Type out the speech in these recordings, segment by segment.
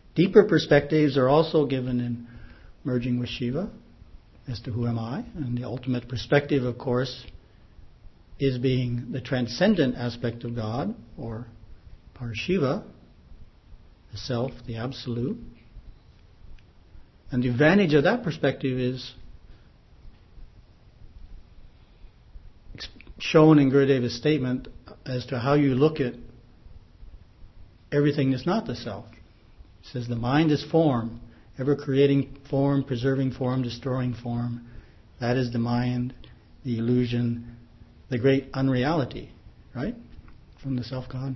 Deeper perspectives are also given in Merging with Shiva as to who am I. And the ultimate perspective, of course, is being the transcendent aspect of God, or Parashiva, the self, the absolute. And the advantage of that perspective is shown in Gurudeva's statement as to how you look at everything that's not the self. He says the mind is form, ever creating form, preserving form, destroying form. That is the mind, the illusion, the great unreality, right? From the self-God.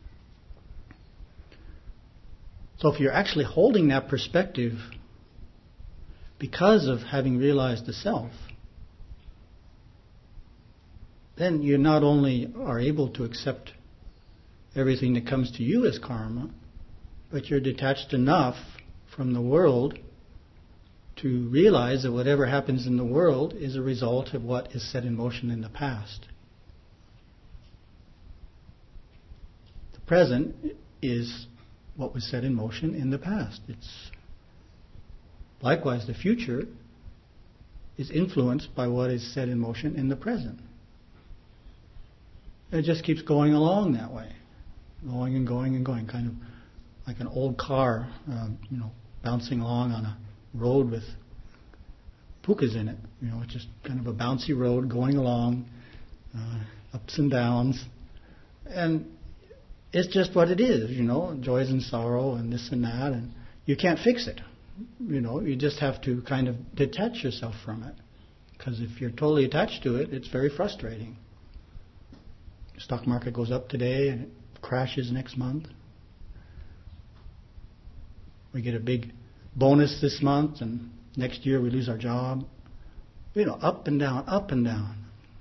So if you're actually holding that perspective because of having realized the self, then you not only are able to accept everything that comes to you as karma, but you're detached enough from the world to realize that whatever happens in the world is a result of what is set in motion in the past. The present is what was set in motion in the past. It's likewise the future is influenced by what is set in motion in the present. It just keeps going along that way, going and going and going, kind of like an old car, bouncing along on a road with pukas in it. It's just kind of a bouncy road going along, ups and downs, and it's just what it is, joys and sorrow and this and that, and you can't fix it. You just have to kind of detach yourself from it, because if you're totally attached to it, it's very frustrating. The stock market goes up today and it crashes next month. We get a big bonus this month and next year we lose our job. Up and down, up and down.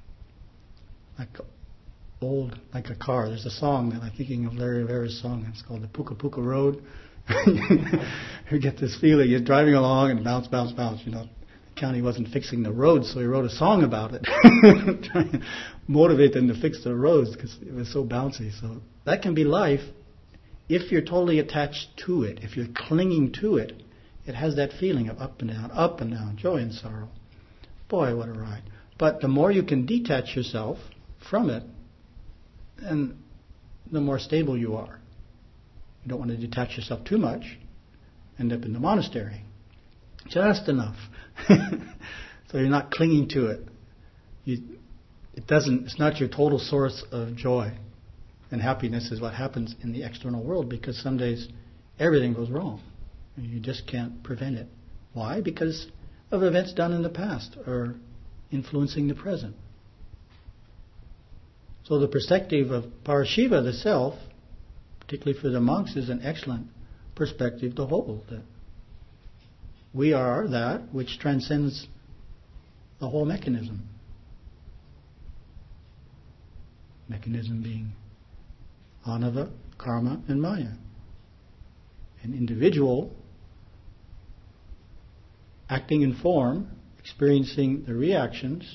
Like a car. There's a song that I'm thinking of, Larry Rivera's song. It's called the Puka Puka Road. You get this feeling, you're driving along and bounce, bounce, bounce. The county wasn't fixing the roads, so he wrote a song about it. Trying to motivate them to fix the roads because it was so bouncy. So that can be life. If you're totally attached to it, if you're clinging to it, it has that feeling of up and down, joy and sorrow. Boy, what a ride. But the more you can detach yourself from it, then the more stable you are. You don't want to detach yourself too much, end up in the monastery. Just enough. So you're not clinging to it. It's not your total source of joy. And happiness is what happens in the external world, because some days everything goes wrong. And you just can't prevent it. Why? Because of events done in the past or influencing the present. So the perspective of Parashiva, the self, particularly for the monks, is an excellent perspective to hold. That we are that which transcends the whole mechanism. Mechanism being Anava, karma, and maya. An individual acting in form, experiencing the reactions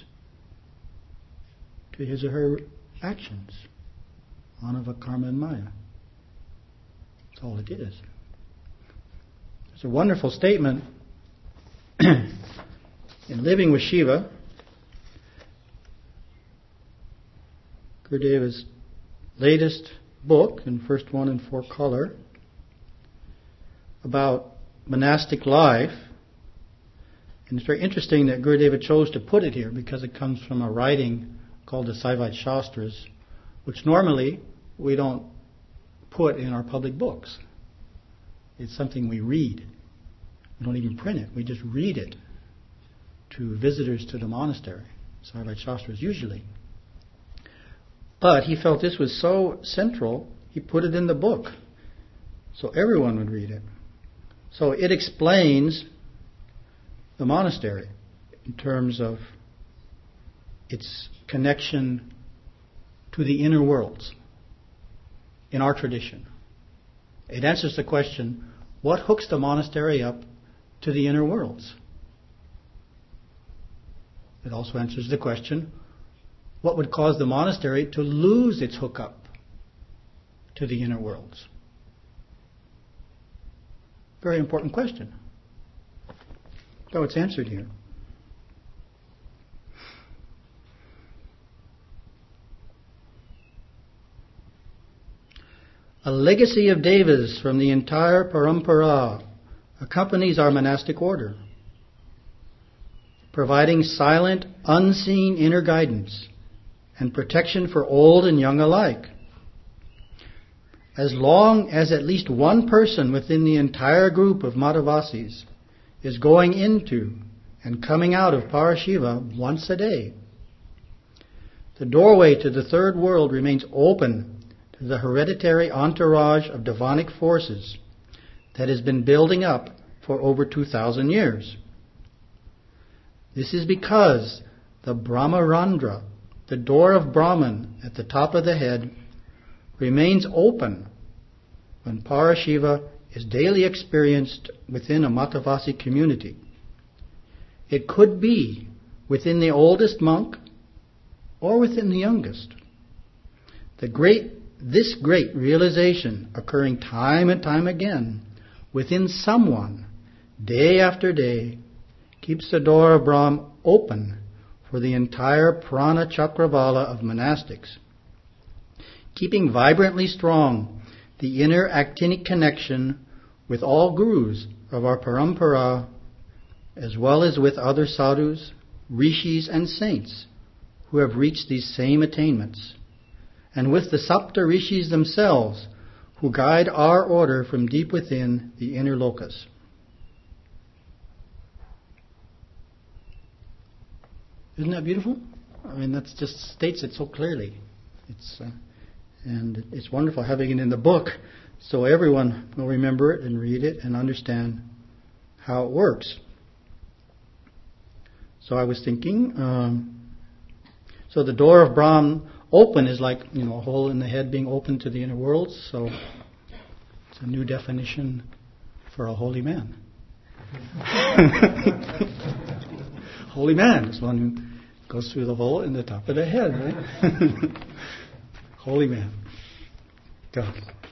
to his or her actions. Anava, karma, and maya. That's all it is. It's a wonderful statement in Living with Shiva. Gurudeva's latest book, and first one in 4-color, about monastic life. And it's very interesting that Gurudeva chose to put it here, because it comes from a writing called the Saivite Shastras, which normally we don't put in our public books. It's something we read. We don't even print it. We just read it to visitors to the monastery. Saivite Shastras usually. But he felt this was so central, he put it in the book so everyone would read it. So it explains the monastery in terms of its connection to the inner worlds in our tradition. It answers the question, what hooks the monastery up to the inner worlds? It also answers the question, what would cause the monastery to lose its hookup to the inner worlds? Very important question. So it's answered here. A legacy of devas from the entire parampara accompanies our monastic order, providing silent, unseen inner guidance and protection for old and young alike. As long as at least one person within the entire group of Madhavasis is going into and coming out of Parashiva once a day, the doorway to the third world remains open to the hereditary entourage of demonic forces that has been building up for over 2,000 years. This is because the Brahmarandra, the door of Brahman at the top of the head, remains open when Parashiva is daily experienced within a Madhavasi community. It could be within the oldest monk or within the youngest. This great realization occurring time and time again within someone, day after day, keeps the door of Brahm open for the entire prana chakravala of monastics, keeping vibrantly strong the inner actinic connection with all gurus of our parampara, as well as with other sadhus, rishis and saints who have reached these same attainments, and with the Sapta Rishis themselves, who guide our order from deep within the inner lokas. Isn't that beautiful? I mean, that just states it so clearly. And it's wonderful having it in the book, so everyone will remember it and read it and understand how it works. So I was thinking, so the door of Brahm open is like, a hole in the head being open to the inner worlds. So it's a new definition for a holy man. Holy man is one who goes through the hole in the top of the head, right? Holy man. God.